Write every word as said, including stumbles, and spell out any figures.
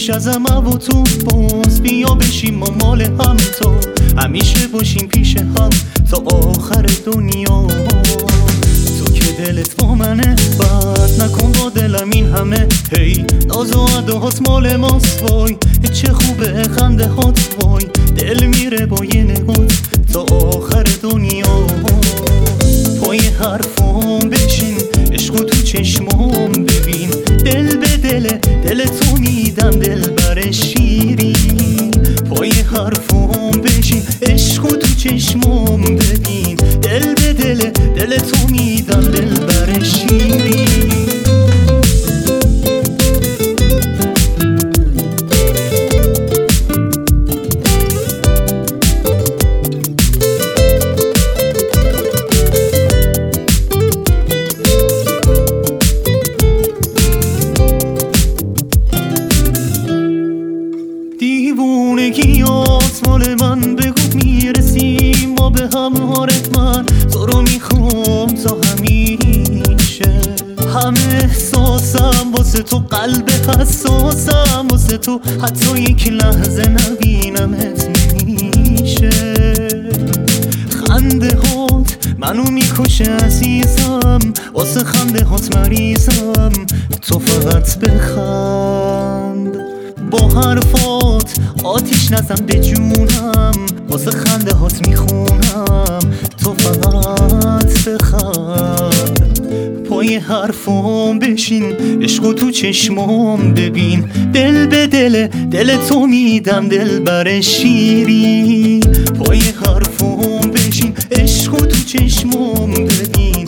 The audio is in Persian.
بکش ازم و تو باز بیا بشیم ما مال هم، تو همیشه باشیم پیش هم تا آخر دنیا. تو که دلت با منه بد نکن با دلم این همه، هی ناز و عداهات مال ماست وای، چه خوبه خنده هات وای، دل میره با یه نگات تا آخر دنیا. پای حرفام بشین عشقو تو چشمام ببین، دل به دل دل تو میدم دل بر شیرین. پای حرفام بشین عشقو تو چشمام ببین، دل به دل دل تو میدم دل بر شیرین. دیوونگیات مال من بگو میرسیم ما به هم، هارت من تو رو میخوام تا همیشه. همه احساسم واسه تو، قلب حساسم واسه تو، حتی یک لحظه نبینمت نمیشه. خنده هات منو میکشه عزیزم، واسه خنده هات مریضم، تو فقط بخند. با حرفات آتیش نزن به جونم، واسه خنده هات میخونم، تو فقط بخند. پای حرفام بشین عشقو تو چشمام ببین، دل به دل دل تو میدم دل بر شیرین. پای حرفام بشین عشقو تو چشمام ببین،